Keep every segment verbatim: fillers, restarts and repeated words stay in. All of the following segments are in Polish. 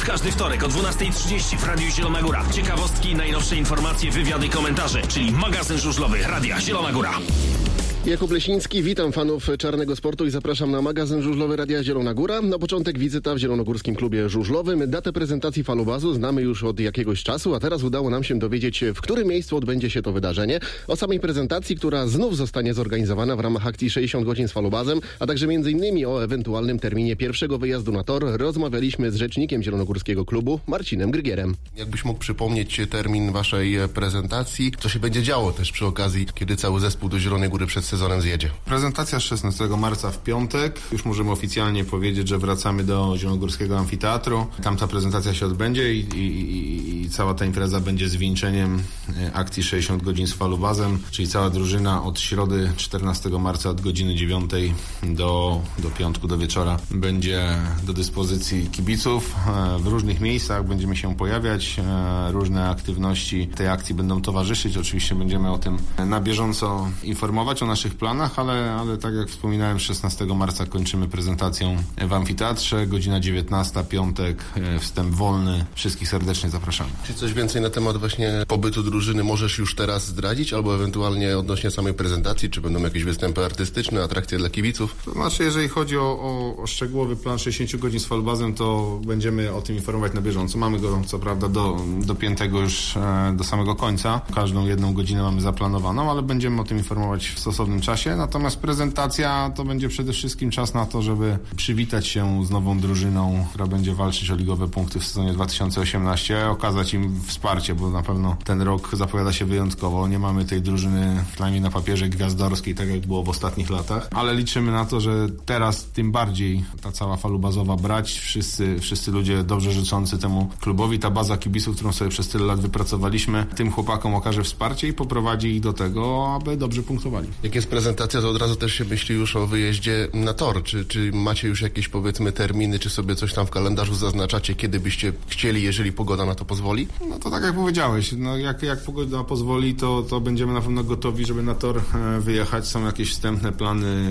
W każdy wtorek o dwunasta trzydzieści w Radiu Zielona Góra. Ciekawostki, najnowsze informacje, wywiady, komentarze, czyli magazyn żużlowy Radia Zielona Góra. Jakub Leśnicki, witam fanów czarnego sportu i zapraszam na magazyn żużlowy Radia Zielona Góra. Na początek wizyta w Zielonogórskim Klubie Żużlowym. Datę prezentacji falubazu znamy już od jakiegoś czasu, a teraz udało nam się dowiedzieć, w którym miejscu odbędzie się to wydarzenie. O samej prezentacji, która znów zostanie zorganizowana w ramach akcji sześćdziesiąt godzin z falubazem, a także między innymi o ewentualnym terminie pierwszego wyjazdu na tor, rozmawialiśmy z rzecznikiem Zielonogórskiego Klubu, Marcinem Grygierem. Jakbyś mógł przypomnieć termin waszej prezentacji, co się będzie działo też przy okazji, kiedy cały zespół do Zielonej Góry przed sezonem zjedzie? Prezentacja szesnastego marca w piątek. Już możemy oficjalnie powiedzieć, że wracamy do Zielonogórskiego Amfiteatru. Tam ta prezentacja się odbędzie i, i, i, i cała ta impreza będzie zwieńczeniem akcji sześćdziesiąt godzin z falubazem, czyli cała drużyna od środy czternastego marca od godziny dziewiątej do, do piątku, do wieczora będzie do dyspozycji kibiców. W różnych miejscach będziemy się pojawiać. Różne aktywności tej akcji będą towarzyszyć. Oczywiście będziemy o tym na bieżąco informować, o naszych planach, ale, ale tak jak wspominałem, szesnastego marca kończymy prezentacją w amfiteatrze, godzina dziewiętnasta, piątek, wstęp wolny. Wszystkich serdecznie zapraszamy. Czy coś więcej na temat właśnie pobytu drużyny możesz już teraz zdradzić, albo ewentualnie odnośnie samej prezentacji, czy będą jakieś występy artystyczne, atrakcje dla kibiców? To znaczy, jeżeli chodzi o, o, o szczegółowy plan sześćdziesiąt godzin z falubazem, to będziemy o tym informować na bieżąco. Mamy go co prawda do, dopiętego już e, do samego końca. Każdą jedną godzinę mamy zaplanowaną, ale będziemy o tym informować w stosownym czasie. Natomiast prezentacja to będzie przede wszystkim czas na to, żeby przywitać się z nową drużyną, która będzie walczyć o ligowe punkty w sezonie dwa tysiące osiemnastym, okazać im wsparcie, bo na pewno ten rok zapowiada się wyjątkowo. Nie mamy tej drużyny, przynajmniej na papierze, gwiazdorskiej, tak jak było w ostatnich latach, ale liczymy na to, że teraz tym bardziej ta cała falubazowa brać, wszyscy, wszyscy ludzie dobrze życzący temu klubowi, ta baza kibiców, którą sobie przez tyle lat wypracowaliśmy, tym chłopakom okaże wsparcie i poprowadzi ich do tego, aby dobrze punktowali. Jak jest prezentacja, to od razu też się myśli już o wyjeździe na tor. Czy, czy macie już jakieś, powiedzmy, terminy, czy sobie coś tam w kalendarzu zaznaczacie, kiedy byście chcieli, jeżeli pogoda na to pozwoli? No to tak jak powiedziałeś, no jak, jak pogoda pozwoli, to, to będziemy na pewno gotowi, żeby na tor wyjechać. Są jakieś wstępne plany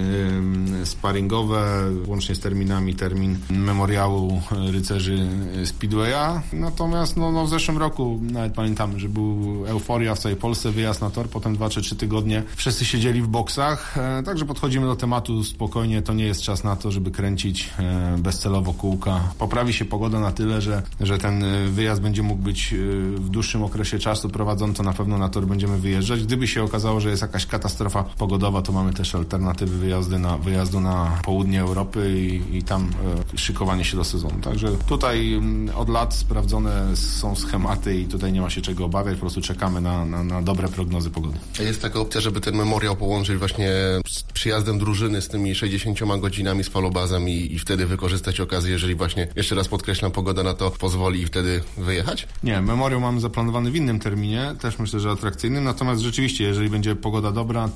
sparingowe, łącznie z terminami, termin memoriału rycerzy Speedwaya. Natomiast no, no w zeszłym roku nawet pamiętamy, że był euforia w całej Polsce, wyjazd na tor, potem dwa czy trzy tygodnie wszyscy siedzieli w boksach, także podchodzimy do tematu spokojnie, to nie jest czas na to, żeby kręcić bezcelowo kółka. Poprawi się pogoda na tyle, że, że ten wyjazd będzie mógł być w dłuższym okresie czasu prowadzony, to na pewno na tor będziemy wyjeżdżać. Gdyby się okazało, że jest jakaś katastrofa pogodowa, to mamy też alternatywy wyjazdy na, wyjazdu na południe Europy i, i tam e, szykowanie się do sezonu. Także tutaj m, od lat sprawdzone są schematy i tutaj nie ma się czego obawiać, po prostu czekamy na, na, na dobre prognozy pogody. A jest taka opcja, żeby ten memoriał połączyć właśnie z przyjazdem drużyny z tymi sześćdziesięcioma godzinami z falubazem i, i wtedy wykorzystać okazję, jeżeli właśnie, jeszcze raz podkreślam, pogoda na to pozwoli i wtedy wyjechać? Nie, memoriał mamy zaplanowany w innym terminie, też myślę, że atrakcyjnym, natomiast rzeczywiście, jeżeli będzie pogoda dobra,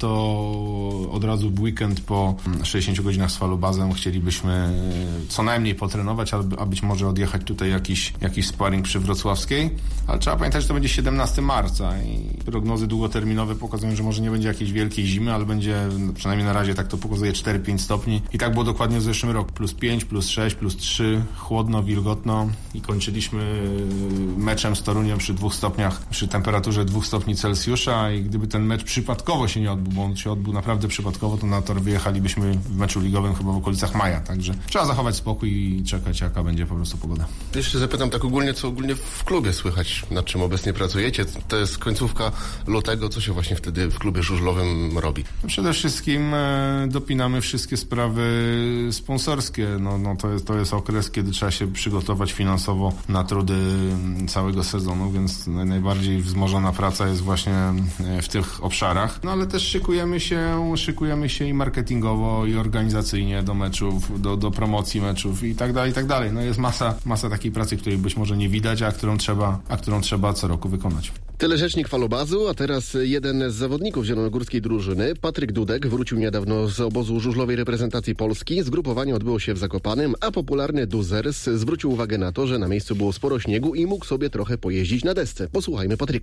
to od razu w weekend po sześćdziesięciu godzinach z falubazem chcielibyśmy co najmniej potrenować, a być może odjechać tutaj jakiś, jakiś sparring przy Wrocławskiej, ale trzeba pamiętać, że to będzie siedemnastego marca i prognozy długoterminowe pokazują, że może nie będzie jakiejś wielkiej zimy, ale będzie, przynajmniej na razie tak to pokazuje, cztery pięć stopni i tak było dokładnie w zeszłym roku. Plus pięć, plus sześć, plus trzy, chłodno, wilgotno i kończyliśmy meczem z Toruniem przy dwóch stopniach, przy temperaturze dwóch stopni Celsjusza i gdyby ten mecz przypadkowo się nie odbył, bo on się odbył naprawdę przypadkowo, to na tor wyjechalibyśmy w meczu ligowym chyba w okolicach maja, także trzeba zachować spokój i czekać, jaka będzie po prostu pogoda. Jeszcze zapytam tak ogólnie, co ogólnie w klubie słychać, nad czym obecnie pracujecie? To jest końcówka lutego, co się właśnie wtedy w klubie żużlowym robi? Przede wszystkim e, dopinamy wszystkie sprawy sponsorskie. No, no to, jest, to jest okres, kiedy trzeba się przygotować finansowo na trudy całego sezonu, więc najbardziej wzmożona praca jest właśnie w tych obszarach. No ale też szykujemy się, szykujemy się i marketingowo, i organizacyjnie do meczów, do, do promocji meczów i tak dalej, i tak dalej. No jest masa, masa takiej pracy, której być może nie widać, a którą trzeba, a którą trzeba co roku wykonać. Tyle rzecznik falubazu, a teraz jeden z zawodników zielonogórskiej drużyny, Patryk Dudek, wrócił niedawno z obozu żużlowej reprezentacji Polski. Zgrupowanie odbyło się w Zakopanem, a popularny Duzers zwrócił uwagę na to, że na miejscu było sporo śniegu i mógł sobie trochę pojeździć na desce. Posłuchajmy Patryka.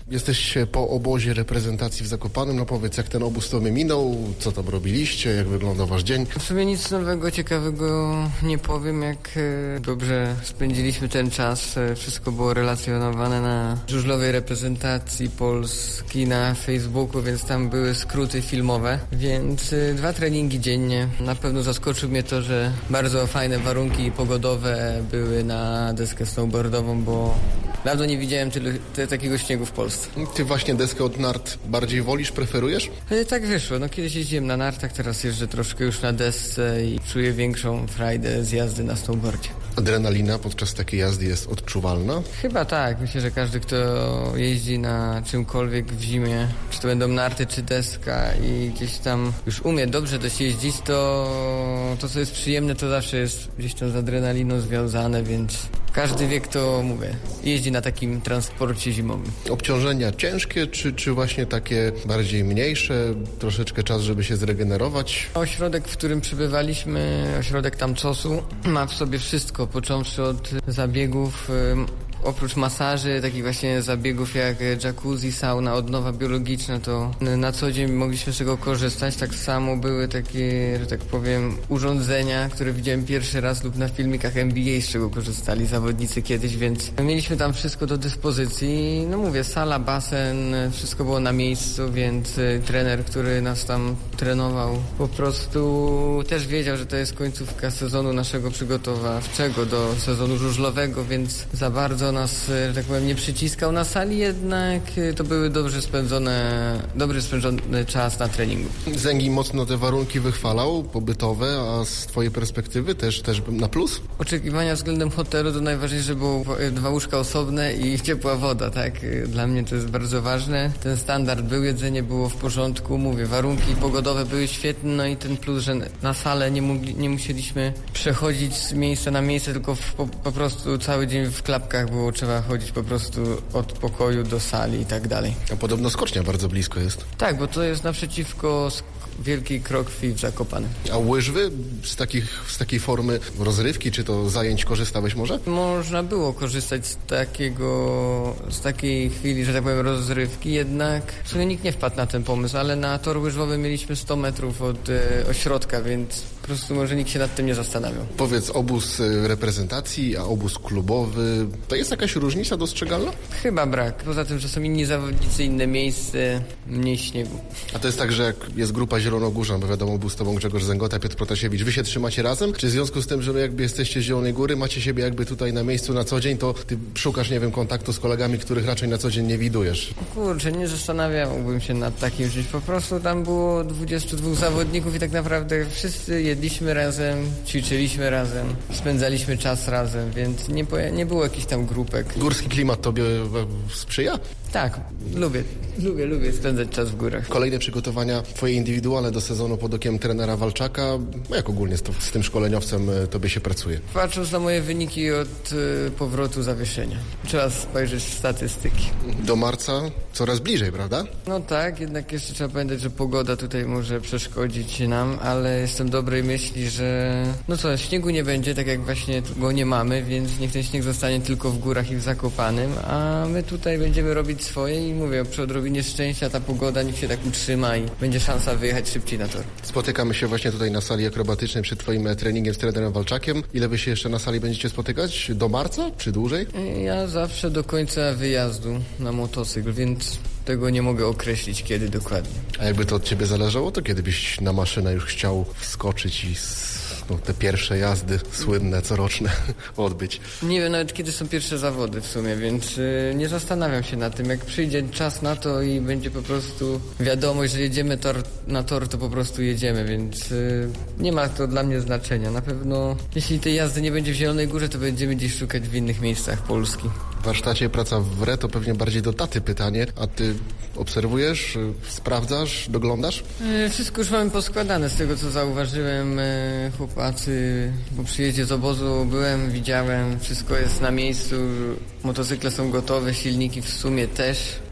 Jesteś po obozie reprezentacji w Zakopanem. No powiedz, jak ten obóz tobie minął, co tam robiliście, jak wyglądał wasz dzień? W sumie nic nowego, ciekawego nie powiem, jak dobrze spędziliśmy ten czas. Wszystko było relacjonowane na żużlowej reprezentacji Polski na Facebooku, więc tam były skróty filmowe, więc dwa treningi dziennie. Na pewno zaskoczył mnie to, że bardzo fajne warunki pogodowe były na deskę snowboardową, bo dawno nie widziałem tyle, tyle takiego śniegu w Polsce. Ty właśnie deskę od nart bardziej wolisz, preferujesz? E, tak wyszło. No kiedyś jeździłem na nartach, teraz jeżdżę troszkę już na desce i czuję większą frajdę z jazdy na snowboardzie. Adrenalina podczas takiej jazdy jest odczuwalna? Chyba tak. Myślę, że każdy, kto jeździ na czymkolwiek w zimie, czy to będą narty, czy deska i gdzieś tam już umie dobrze dość jeździć, to to, co jest przyjemne, to zawsze jest gdzieś tam z adrenaliną związane, więc każdy wie, kto, mówię, jeździ na takim transporcie zimowym. Obciążenia ciężkie, czy, czy właśnie takie bardziej mniejsze? Troszeczkę czas, żeby się zregenerować? Ośrodek, w którym przybywaliśmy, ośrodek tam czosu, ma w sobie wszystko, począwszy od zabiegów, oprócz masaży, takich właśnie zabiegów jak jacuzzi, sauna, odnowa biologiczna, to na co dzień mogliśmy z tego korzystać. Tak samo były takie, że tak powiem, urządzenia, które widziałem pierwszy raz lub na filmikach N B A, z czego korzystali zawodnicy kiedyś, więc mieliśmy tam wszystko do dyspozycji. No mówię, sala, basen, wszystko było na miejscu, więc trener, który nas tam trenował, po prostu też wiedział, że to jest końcówka sezonu naszego przygotowawczego do sezonu żużlowego, więc za bardzo nas, że tak powiem, nie przyciskał na sali, jednak to były dobrze spędzone, dobrze spędzony czas na treningu. Zęgi mocno te warunki wychwalał, pobytowe, a z twojej perspektywy też, też na plus? Oczekiwania względem hotelu to najważniejsze, że było dwa łóżka osobne i ciepła woda, tak? Dla mnie to jest bardzo ważne. Ten standard był, jedzenie było w porządku, mówię, warunki pogodowe były świetne, no i ten plus, że na salę nie, mogli, nie musieliśmy przechodzić z miejsca na miejsce, tylko w, po, po prostu cały dzień w klapkach było, trzeba chodzić po prostu od pokoju do sali i tak dalej. A podobno skocznia bardzo blisko jest. Tak, bo to jest naprzeciwko Wielkiej Krokwi w Zakopanem. A łyżwy z, takich, z takiej formy rozrywki, czy to zajęć korzystałeś może? Można było korzystać z takiego, z takiej chwili, że tak powiem, rozrywki, jednak w sumie nikt nie wpadł na ten pomysł, ale na tor łyżwowy mieliśmy sto metrów od e, ośrodka, więc po prostu może nikt się nad tym nie zastanawiał. Powiedz, obóz reprezentacji, a obóz klubowy, to jest jakaś różnica dostrzegalna? Chyba brak. Poza tym, że są inni zawodnicy, inne miejsce, mniej śniegu. A to jest tak, że jak jest grupa zielonogórzan, bo wiadomo, był z tobą Grzegorz Zęgota, Piotr Protasiewicz, wy się trzymacie razem? Czy w związku z tym, że jakby jesteście z Zielonej Góry, macie siebie jakby tutaj na miejscu na co dzień, to ty szukasz, nie wiem, kontaktu z kolegami, których raczej na co dzień nie widujesz? Kurczę, nie zastanawiałbym się nad takim czymś. Po prostu tam było dwudziestu dwóch zawodników i tak naprawdę wszyscy jedliśmy razem, ćwiczyliśmy razem, spędzaliśmy czas razem, więc nie, nie było jakichś tam grupek. Górski klimat tobie sprzyja? Tak, lubię, lubię, lubię spędzać czas w górach. Kolejne przygotowania twoje indywidualne do sezonu pod okiem trenera Walczaka. Jak ogólnie z, to, z tym szkoleniowcem tobie się pracuje? Patrząc na moje wyniki od y, powrotu zawieszenia. Trzeba spojrzeć w statystyki. Do marca coraz bliżej, prawda? No tak, jednak jeszcze trzeba pamiętać, że pogoda tutaj może przeszkodzić nam, ale jestem dobrej myśli, że no co, śniegu nie będzie, tak jak właśnie go nie mamy, więc niech ten śnieg zostanie tylko w górach i w Zakopanem, a my tutaj będziemy robić swoje i mówię, przy odrobinie szczęścia ta pogoda niech się tak utrzyma i będzie szansa wyjechać szybciej na tor. Spotykamy się właśnie tutaj na sali akrobatycznej przed twoim treningiem z trenerem Walczakiem. Ile wy się jeszcze na sali będziecie spotykać? Do marca czy dłużej? Ja zawsze do końca wyjazdu na motocykl, więc tego nie mogę określić kiedy dokładnie. A jakby to od ciebie zależało, to kiedy byś na maszynę już chciał wskoczyć i no, te pierwsze jazdy słynne, coroczne odbyć? Nie wiem nawet kiedy są pierwsze zawody w sumie, więc yy, nie zastanawiam się nad tym. Jak przyjdzie czas na to i będzie po prostu wiadomość, że jedziemy tor, na tor, to po prostu jedziemy, więc yy, nie ma to dla mnie znaczenia. Na pewno jeśli tej jazdy nie będzie w Zielonej Górze, to będziemy gdzieś szukać w innych miejscach Polski. W warsztacie praca w R E to pewnie bardziej do taty pytanie, a ty obserwujesz, sprawdzasz, doglądasz? Yy, wszystko już mamy poskładane z tego, co zauważyłem. Yy, chłopacy po przyjeździe z obozu byłem, widziałem, wszystko jest na miejscu, motocykle są gotowe, silniki w sumie też.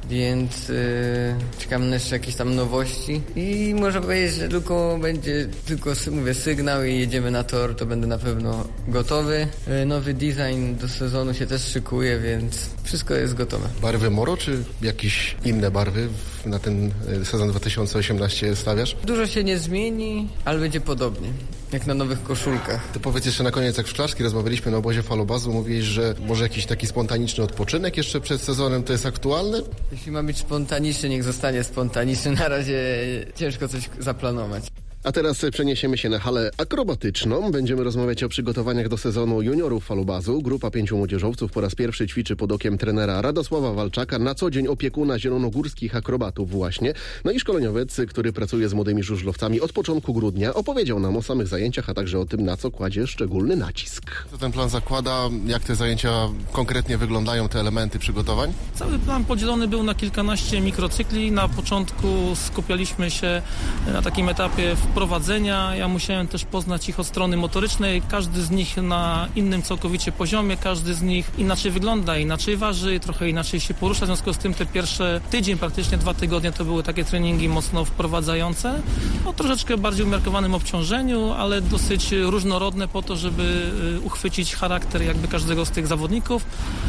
więc yy, czekam na jeszcze jakieś tam nowości i można powiedzieć, że tylko będzie tylko, mówię, sygnał i jedziemy na tor, to będę na pewno gotowy. Yy, nowy design do sezonu się też szykuje, więc wszystko jest gotowe. Barwy Moro, czy jakieś inne barwy na ten sezon dwa tysiące osiemnasty stawiasz? Dużo się nie zmieni, ale będzie podobnie, jak na nowych koszulkach. To powiedz jeszcze na koniec, jak w Szklarskiej rozmawialiśmy na obozie Falobazu, mówiłeś, że może jakiś taki spontaniczny odpoczynek jeszcze przed sezonem, to jest aktualne? Jeśli ma być spontaniczny, niech zostanie spontaniczny. Na razie ciężko coś zaplanować. A teraz przeniesiemy się na halę akrobatyczną. Będziemy rozmawiać o przygotowaniach do sezonu juniorów Falubazu. Grupa pięciu młodzieżowców po raz pierwszy ćwiczy pod okiem trenera Radosława Walczaka, na co dzień opiekuna zielonogórskich akrobatów właśnie. No i szkoleniowiec, który pracuje z młodymi żużlowcami od początku grudnia, opowiedział nam o samych zajęciach, a także o tym, na co kładzie szczególny nacisk. Co ten plan zakłada? Jak te zajęcia konkretnie wyglądają, te elementy przygotowań? Cały plan podzielony był na kilkanaście mikrocykli. Na początku skupialiśmy się na takim etapie wprowadzenia. Ja musiałem też poznać ich od strony motorycznej. Każdy z nich na innym całkowicie poziomie, każdy z nich inaczej wygląda, inaczej waży, trochę inaczej się porusza. W związku z tym te pierwsze tydzień, praktycznie dwa tygodnie to były takie treningi mocno wprowadzające. O troszeczkę bardziej umiarkowanym obciążeniu, ale dosyć różnorodne po to, żeby uchwycić charakter jakby każdego z tych zawodników.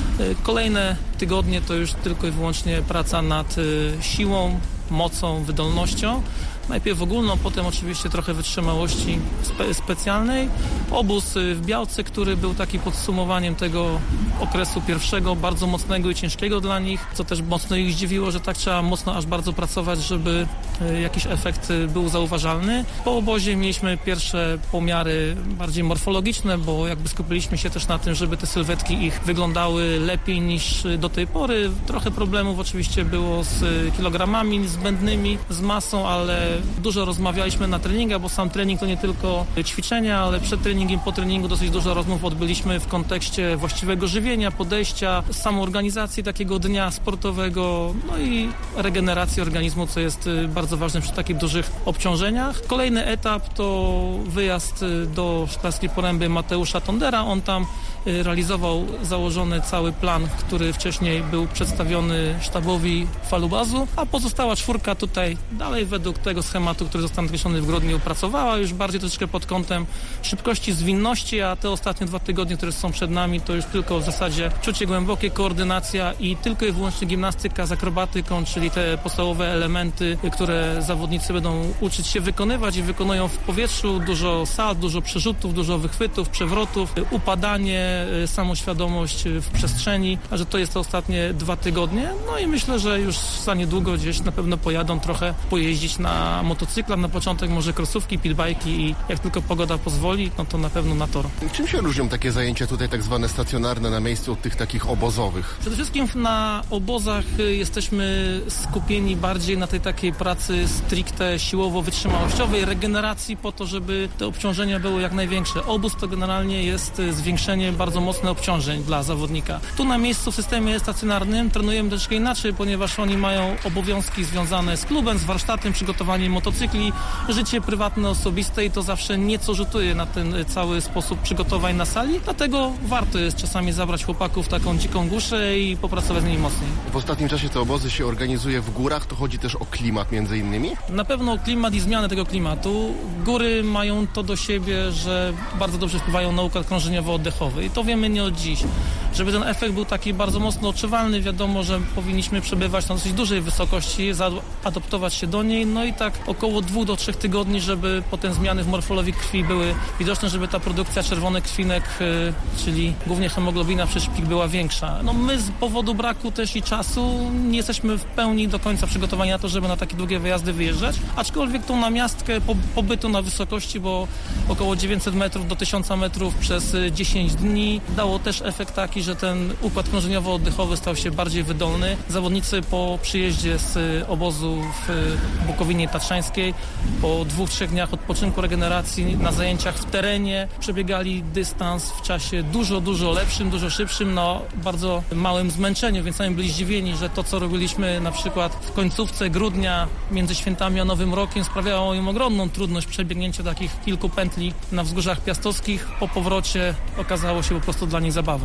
Kolejne tygodnie to już tylko i wyłącznie praca nad siłą, mocą, wydolnością. Najpierw ogólną, potem oczywiście trochę wytrzymałości spe- specjalnej. Obóz w Białce, który był taki podsumowaniem tego okresu pierwszego, bardzo mocnego i ciężkiego dla nich, co też mocno ich zdziwiło, że tak trzeba mocno aż bardzo pracować, żeby jakiś efekt był zauważalny. Po obozie mieliśmy pierwsze pomiary bardziej morfologiczne, bo jakby skupiliśmy się też na tym, żeby te sylwetki ich wyglądały lepiej niż do tej pory. Trochę problemów oczywiście było z kilogramami zbędnymi, z masą, ale dużo rozmawialiśmy na treningach, bo sam trening to nie tylko ćwiczenia, ale przed treningiem, po treningu dosyć dużo rozmów odbyliśmy w kontekście właściwego żywienia, podejścia, samoorganizacji takiego dnia sportowego, no i regeneracji organizmu, co jest bardzo ważne przy takich dużych obciążeniach. Kolejny etap to wyjazd do Szklarskiej Poręby Mateusza Tondera. On tam realizował założony cały plan, który wcześniej był przedstawiony sztabowi Falubazu, a pozostała czwórka tutaj dalej według tego schematu, który został nakreślony w grudniu, pracowała już bardziej troszeczkę pod kątem szybkości, zwinności, a te ostatnie dwa tygodnie, które są przed nami, to już tylko w zasadzie czucie głębokie, koordynacja i tylko i wyłącznie gimnastyka z akrobatyką, czyli te podstawowe elementy, które zawodnicy będą uczyć się wykonywać i wykonują w powietrzu. Dużo salt, dużo przerzutów, dużo wychwytów, przewrotów, upadanie, samoświadomość w przestrzeni, a że to jest te ostatnie dwa tygodnie. No i myślę, że już za niedługo gdzieś na pewno pojadą trochę pojeździć na motocyklach, na początek może krosówki, pitbajki i jak tylko pogoda pozwoli, no to na pewno na tor. Czym się różnią takie zajęcia tutaj tak zwane stacjonarne na miejscu od tych takich obozowych? Przede wszystkim na obozach jesteśmy skupieni bardziej na tej takiej pracy stricte siłowo-wytrzymałościowej, regeneracji po to, żeby te obciążenia były jak największe. Obóz to generalnie jest zwiększenie bardzo mocnych obciążeń dla zawodnika. Tu na miejscu w systemie stacjonarnym trenujemy troszkę inaczej, ponieważ oni mają obowiązki związane z klubem, z warsztatem, przygotowaniem motocykli, życie prywatne, osobiste i to zawsze nieco rzutuje na ten cały sposób przygotowań na sali, dlatego warto jest czasami zabrać chłopaków w taką dziką głuszę i popracować z nimi mocniej. W ostatnim czasie te obozy się organizuje w górach, to chodzi też o klimat między innymi? Na pewno o klimat i zmianę tego klimatu. Góry mają to do siebie, że bardzo dobrze wpływają na układ krążeniowo-oddechowy i to wiemy nie od dziś. Żeby ten efekt był taki bardzo mocno odczuwalny, wiadomo, że powinniśmy przebywać na dosyć dużej wysokości, zaadoptować się do niej, no i tak około dwóch do trzech tygodni, żeby potem zmiany w morfologii krwi były widoczne, żeby ta produkcja czerwonych krwinek, czyli głównie hemoglobina przez szpik była większa. No my z powodu braku też i czasu nie jesteśmy w pełni do końca przygotowani na to, żeby na takie długie wyjazdy wyjeżdżać, aczkolwiek tą namiastkę pobytu na wysokości, bo około dziewięćset metrów do tysiąca metrów przez dziesięć dni dało też efekt taki, że ten układ krążeniowo-oddechowy stał się bardziej wydolny. Zawodnicy po przyjeździe z obozu w Bukowinie Tatrzańskiej po dwóch, trzech dniach odpoczynku, regeneracji na zajęciach w terenie przebiegali dystans w czasie dużo, dużo lepszym, dużo szybszym, no bardzo małym zmęczeniu, więc sami byli zdziwieni, że to, co robiliśmy na przykład w końcówce grudnia między świętami a Nowym Rokiem sprawiało im ogromną trudność przebiegnięcia takich kilku pętli na wzgórzach piastowskich. Po powrocie okazało się po prostu dla nich zabawą. Sporo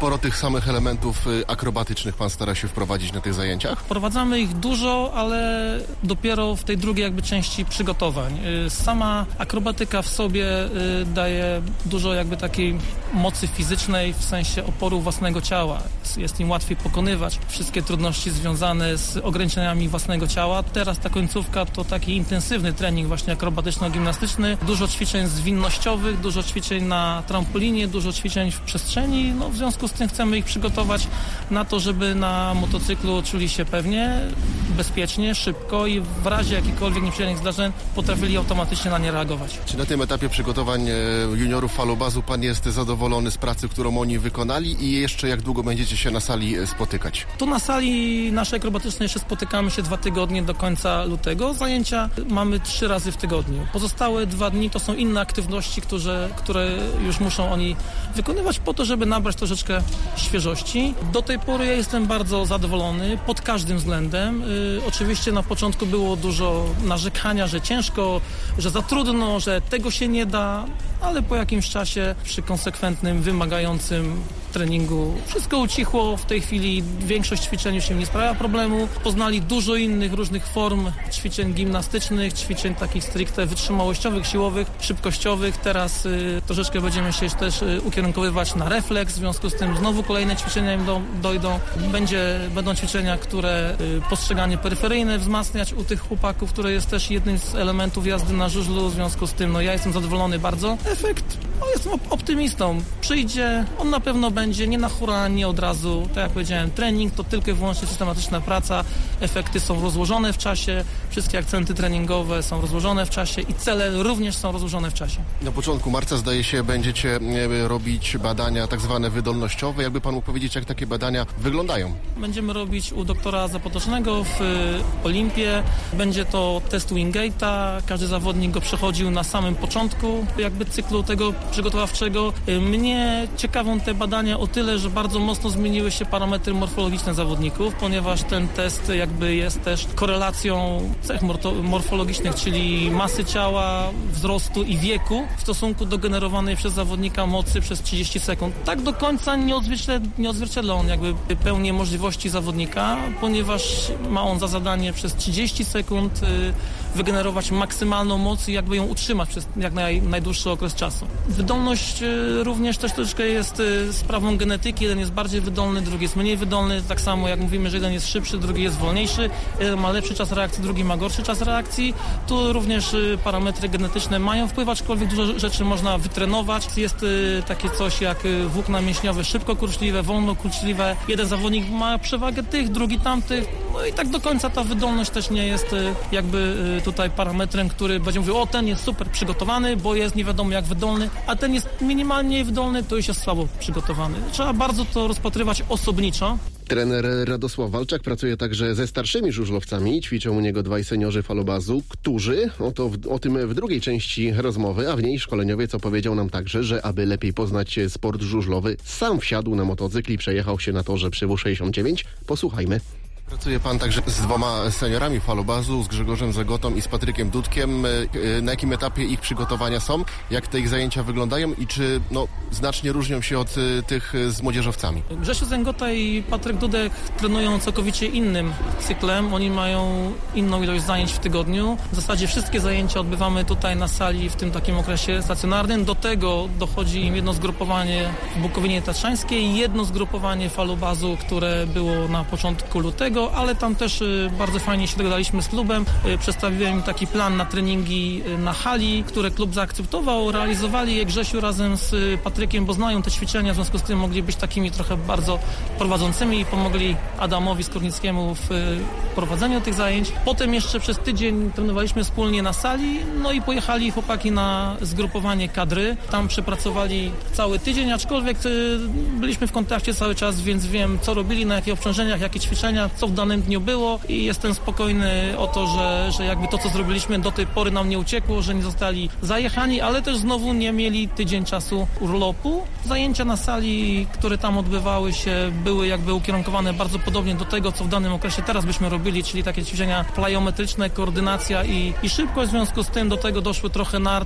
sporo tych samych elementów akrobatycznych pan stara się wprowadzić na tych zajęciach? Wprowadzamy ich dużo, ale dopiero w tej drugiej jakby części przygotowań. Sama akrobatyka w sobie daje dużo jakby takiej mocy fizycznej w sensie oporu własnego ciała. Jest im łatwiej pokonywać wszystkie trudności związane z ograniczeniami własnego ciała. Teraz ta końcówka to taki intensywny trening właśnie akrobatyczno-gimnastyczny. Dużo ćwiczeń zwinnościowych, dużo ćwiczeń na trampolinie, dużo ćwiczeń w przestrzeni. No, w związku z tym chcemy ich przygotować na to, żeby na motocyklu czuli się pewnie, bezpiecznie, szybko i w razie jakichkolwiek nieprzyjemnych zdarzeń potrafili automatycznie na nie reagować. Czy na tym etapie przygotowań juniorów falobazu pan jest zadowolony z pracy, którą oni wykonali i jeszcze jak długo będziecie się na sali spotykać? Tu na sali naszej akrobatycznej jeszcze spotykamy się dwa tygodnie do końca lutego. Zajęcia mamy trzy razy w tygodniu. Pozostałe dwa dni to są inne aktywności, które, które już muszą oni wykonywać po to, żeby nabrać troszeczkę świeżości. Do tej pory ja jestem bardzo zadowolony pod każdym względem. Yy, oczywiście na początku było dużo narzekania, że ciężko, że za trudno, że tego się nie da, ale po jakimś czasie przy konsekwentnym, wymagającym treningu wszystko ucichło. W tej chwili większość ćwiczeń już im nie sprawia problemu. Poznali dużo innych różnych form ćwiczeń gimnastycznych, ćwiczeń takich stricte wytrzymałościowych, siłowych, szybkościowych. Teraz y, troszeczkę będziemy się też y, ukierunkowywać na refleks. W związku z tym znowu kolejne ćwiczenia im do, dojdą. Będzie, będą ćwiczenia, które y, postrzeganie peryferyjne wzmacniać u tych chłopaków, które jest też jednym z elementów jazdy na żużlu. W związku z tym no, ja jestem zadowolony bardzo. Efekt, no, jestem optymistą. Przyjdzie, on na pewno będzie nie na hura, nie od razu. Tak jak powiedziałem, trening to tylko i wyłącznie systematyczna praca. Efekty są rozłożone w czasie, wszystkie akcenty treningowe są rozłożone w czasie i cele również są rozłożone w czasie. Na początku marca, zdaje się, będziecie robić badania tak zwane wydolnościowe. Jakby pan mógł powiedzieć, jak takie badania wyglądają? Będziemy robić u doktora Zapotocznego w Olimpie. Będzie to test Wingate'a. Każdy zawodnik go przechodził na samym początku jakby cyklu tego przygotowawczego. Mnie ciekawą te badania o tyle, że bardzo mocno zmieniły się parametry morfologiczne zawodników, ponieważ ten test jakby jest też korelacją cech morfologicznych, czyli masy ciała, wzrostu i wieku w stosunku do generowanej przez zawodnika mocy przez trzydzieści sekund. Tak do końca nie odzwierciedla, nie odzwierciedla on jakby pełnię możliwości zawodnika, ponieważ ma on za zadanie przez trzydzieści sekund wygenerować maksymalną moc i jakby ją utrzymać przez jak naj, najdłuższy okres czasu. Wydolność również też troszeczkę jest sprawą genetyki. Jeden jest bardziej wydolny, drugi jest mniej wydolny. Tak samo jak mówimy, że jeden jest szybszy, drugi jest wolniejszy. Jeden ma lepszy czas reakcji, drugi ma gorszy czas reakcji. Tu również parametry genetyczne mają wpływ, aczkolwiek dużo rzeczy można wytrenować. Jest takie coś jak włókna mięśniowe szybko kurczliwe, wolno kurczliwe. Jeden zawodnik ma przewagę tych, drugi tamtych. No i tak do końca ta wydolność też nie jest jakby tutaj parametrem, który będzie mówił, o ten jest super przygotowany, bo jest nie wiadomo jak wydolny, a ten jest minimalnie wydolny, to już jest słabo przygotowany. Trzeba bardzo to rozpatrywać osobniczo. Trener Radosław Walczak pracuje także ze starszymi żużlowcami. Ćwiczą u niego dwaj seniorzy falobazu, którzy, oto w, o tym w drugiej części rozmowy, a w niej szkoleniowiec opowiedział nam także, że aby lepiej poznać sport żużlowy, sam wsiadł na motocykl i przejechał się na torze przy W sześćdziesiąt dziewięć. Posłuchajmy. Pracuje pan także z dwoma seniorami falobazu, z Grzegorzem Zagotą i z Patrykiem Dudkiem. Na jakim etapie ich przygotowania są? Jak te ich zajęcia wyglądają i czy no, znacznie różnią się od tych z młodzieżowcami? Grzesiu Zagota i Patryk Dudek trenują całkowicie innym cyklem. Oni mają inną ilość zajęć w tygodniu. W zasadzie wszystkie zajęcia odbywamy tutaj na sali w tym takim okresie stacjonarnym. Do tego dochodzi im jedno zgrupowanie w Bukowinie Tatrzańskiej i jedno zgrupowanie falobazu, które było na początku lutego, ale tam też bardzo fajnie się dogadaliśmy z klubem. Przedstawiłem im taki plan na treningi na hali, które klub zaakceptował. Realizowali je Grzesiu razem z Patrykiem, bo znają te ćwiczenia, w związku z tym mogli być takimi trochę bardzo prowadzącymi i pomogli Adamowi Skórnickiemu w prowadzeniu tych zajęć. Potem jeszcze przez tydzień trenowaliśmy wspólnie na sali, no i pojechali chłopaki na zgrupowanie kadry. Tam przepracowali cały tydzień, aczkolwiek byliśmy w kontakcie cały czas, więc wiem, co robili, na jakich obciążeniach, jakie ćwiczenia, co w danym dniu było i jestem spokojny o to, że, że jakby to, co zrobiliśmy do tej pory nam nie uciekło, że nie zostali zajechani, ale też znowu nie mieli tydzień czasu urlopu. Zajęcia na sali, które tam odbywały się, były jakby ukierunkowane bardzo podobnie do tego, co w danym okresie teraz byśmy robili, czyli takie ćwiczenia plyometryczne, koordynacja i, i szybkość. W związku z tym do tego doszły trochę nart,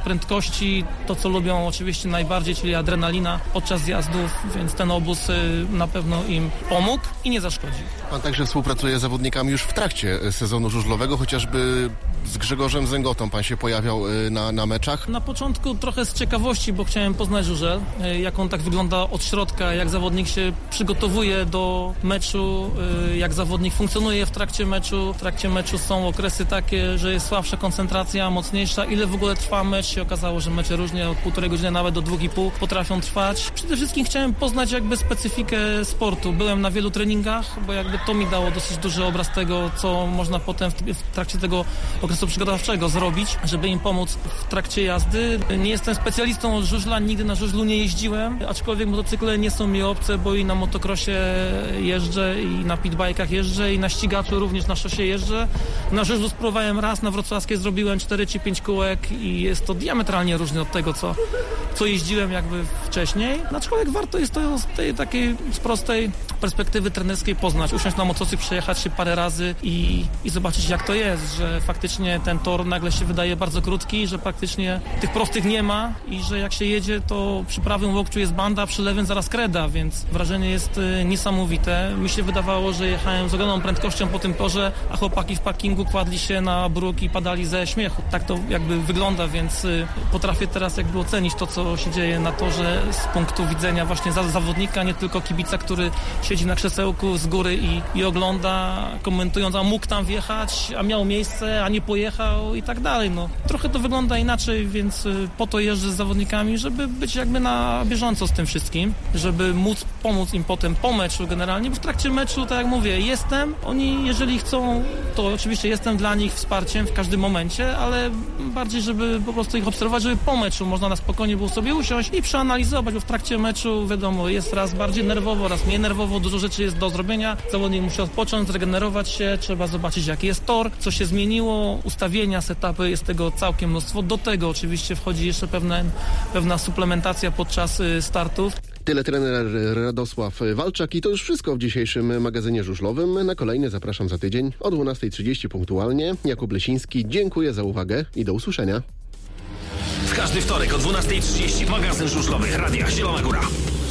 prędkości, to co lubią oczywiście najbardziej, czyli adrenalina podczas zjazdów, więc ten obóz na pewno im pomógł i nie zaszkodzi. Pan także współpracuje z zawodnikami już w trakcie sezonu żużlowego, chociażby z Grzegorzem Zengotą pan się pojawiał na, na meczach. Na początku trochę z ciekawości, bo chciałem poznać żużel, jak on tak wygląda od środka, jak zawodnik się przygotowuje do meczu, jak zawodnik funkcjonuje w trakcie meczu. W trakcie meczu są okresy takie, że jest słabsza koncentracja, mocniejsza. Ile w ogóle trwa mecz? Się okazało, że mecze różnie od półtorej godziny nawet do dwóch i pół potrafią trwać. Przede wszystkim chciałem poznać jakby specyfikę sportu. Byłem na wielu treningach, bo jakby to mi dało dosyć duży obraz tego, co można potem w, w trakcie tego okresu przygotowawczego zrobić, żeby im pomóc w trakcie jazdy. Nie jestem specjalistą od żużla, nigdy na żużlu nie jeździłem, aczkolwiek motocykle nie są mi obce, bo i na motocrossie jeżdżę, i na pitbajkach jeżdżę, i na ścigaczu również na szosie jeżdżę. Na żużlu spróbowałem raz, na wrocławskiej zrobiłem cztery czy pięć kółek i jest to diametralnie różne od tego, co, co jeździłem jakby wcześniej. Aczkolwiek warto jest to z tej takiej z prostej perspektywy trenerskiej poznać, usiąść na motocykl, przejechać się parę razy i, i zobaczyć, jak to jest, że faktycznie ten tor nagle się wydaje bardzo krótki, że praktycznie tych prostych nie ma i że jak się jedzie, to przy prawym łokciu jest banda, przy lewym zaraz kreda, więc wrażenie jest y, niesamowite. Mi się wydawało, że jechałem z ogromną prędkością po tym torze, a chłopaki w parkingu kładli się na bruk i padali ze śmiechu. Tak to jakby wygląda, więc y, potrafię teraz jakby ocenić to, co się dzieje na torze z punktu widzenia właśnie za zawodnika, nie tylko kibica, który siedzi na krzesełku z góry i, i ogląda, komentując, a mógł tam wjechać, a miał miejsce, a nie pojechał i tak dalej. No, trochę to wygląda inaczej, więc y, po to jeżdżę z zawodnikami, żeby być jakby na bieżąco z tym wszystkim, żeby móc pomóc im potem po meczu generalnie, bo w trakcie meczu, tak jak mówię, jestem, oni jeżeli chcą, to oczywiście jestem dla nich wsparciem w każdym momencie, ale bardziej, żeby po prostu ich obserwować, żeby po meczu można na spokojnie było sobie usiąść i przeanalizować, bo w trakcie meczu wiadomo, jest raz bardziej nerwowo, raz mniej nerwowo, dużo rzeczy jest do zrobienia, zawodnik musi odpocząć, zregenerować się, trzeba zobaczyć, jaki jest tor, co się zmieniło, ustawienia, setupy, jest tego całkiem mnóstwo. Do tego oczywiście wchodzi jeszcze pewne, pewna suplementacja podczas startów. Tyle trener Radosław Walczak i to już wszystko w dzisiejszym magazynie żużlowym. Na kolejny zapraszam za tydzień o dwunasta trzydzieści punktualnie. Jakub Lesiński, dziękuję za uwagę i do usłyszenia. W każdy wtorek o dwunasta trzydzieści magazyn żużlowy Radia Zielona Góra.